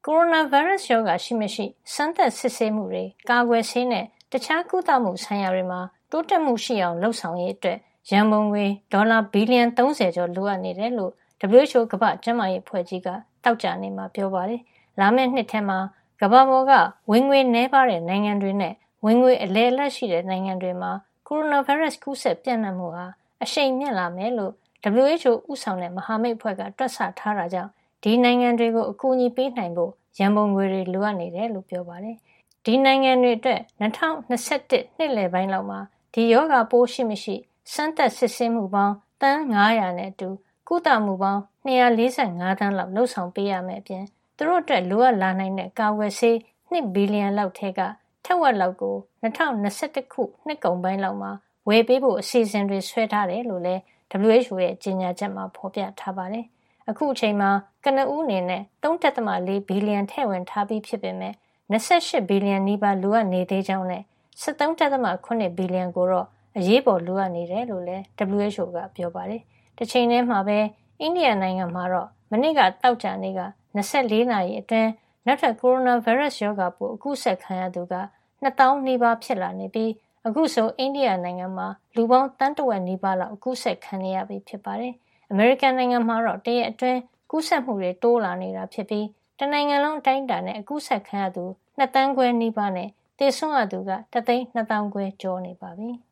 ကိုရိုနာဗိုင်းရပ်စ်ရောဂါရှိမရှိစမ်းသပ်စစ်ဆေးမှုတွေကာကွယ်ဆေးနဲ့တခြားကုသမှုဆိုင်ရာတွေမှာတိုးတက်မှုရှိအောင်လှုပ်ဆောင်ရေးအတွက်ရန်ပုံငွေဒေါ်လာဘီလီယံ30ကျော်လိုအပ်နေတယ်လို့ WHO ကမ္ဘာ့ကျန်းမာရေးအဖွဲ့ကြီးကတောက်ကြနေမှာပြောပါတယ်။လာမယ့်နှစ်ထဲမှာကမ္ဘာပေါ်ကဝင်ငွေနှဲပါတဲ့နိုင်ငံတွေနဲ့ဝင်ငွေအလဲအလတ်ရှိတဲ့နိုင်ငံတွေမှာကိုရိုနာဗိုင်းရပ်စ်ကူးစက်ပြန့်နှံ့မှုဟာအရှိန်မြင့်လာမယ်လို့ WHO ဥဆောင်တဲ့မဟာမိတ်အဖွဲ့ကတွက်ဆထားတာကြောင့်ဒီနိုင်ငံတွေကိုအကူအညီပေးနိုင်ဖို့ရန်ပုံငွေတွေလိုအပ်နေတယ်လို့ပြောပါတယ်။ဒီနိုင်ငံတွေအတွက်2021နှစ်လယ်ပိုင်းလောက်မှာဒီရောဂါပိုးရှိမရှိစမ်းသပ်စစ်ဆေးမှုပေါင်းတန်း900နဲ့အတူကုသမှုပေါင်း245သန်းလောက်လှုပ်ဆောင်ပေးရမယ့်အပြင်သူတို့အတွက်လိုအပ်လာနိုင်တဲ့ကာကွယ်ဆေး2ဘီလီယံလောက်ထဲကထက်ဝက်လောက်ကို2021ခုနှစ်ကုန်ပိုင်းလောက်မှာဝယ်ပေးဖို့အစီအစဉ်တွေဆွဲထားတယ်လို့လည်း WHO ရဲ့ကြေညာချက်မှာဖော်ပြထားပါတယ်။အခုအချိန်မှာကနဦးအနေနဲ့3.4ဘီလီယံထည့်ဝင်ထားပြီးဖြစ်ပေမဲ့28ဘီလီယံနီးပါးလိုအပ်နေသေးကြောင်းနဲ့73.8ဘီလီယံကိုတော့အရေးပေါ်လိုအပ်နေတယ်လို့လည်း WHO ကပြောပါတယ်။တစ်ချိန်တည်းမှာပဲအိန္ဒိယနိုင်ငံမှာတော့မနေ့ကတောက်ကြနေ့က24နာရီအတွင်းနောက်ထပ်ကိုရိုနာဗိုင်းရပ်စ်ရောဂါပိုးအကူးစက်ခံရသူက2000နီးပါးဖြစ်လာနေပြီးအခုဆိုအိန္ဒိယနိုင်ငံမှာလူပေါင်းတန်းတဝက်နီးပါးလောက်အကူးစက်ခံနေရပြီဖြစ်ပါတယ်။ အမေရိကန်နိုင်ငံမှာတော့တရက်အတွင်းကူးစက်မှုတွေတိုးလာနေတာဖြစ်ပြီးတနိုင်ငံလုံးအတိုင်းအတာနဲ့အကူးစက်ခံရသူ2သန်းခွဲနီးပါးနဲ့သေဆုံးရသူက1,200,000ကျော်နေပါပြီ။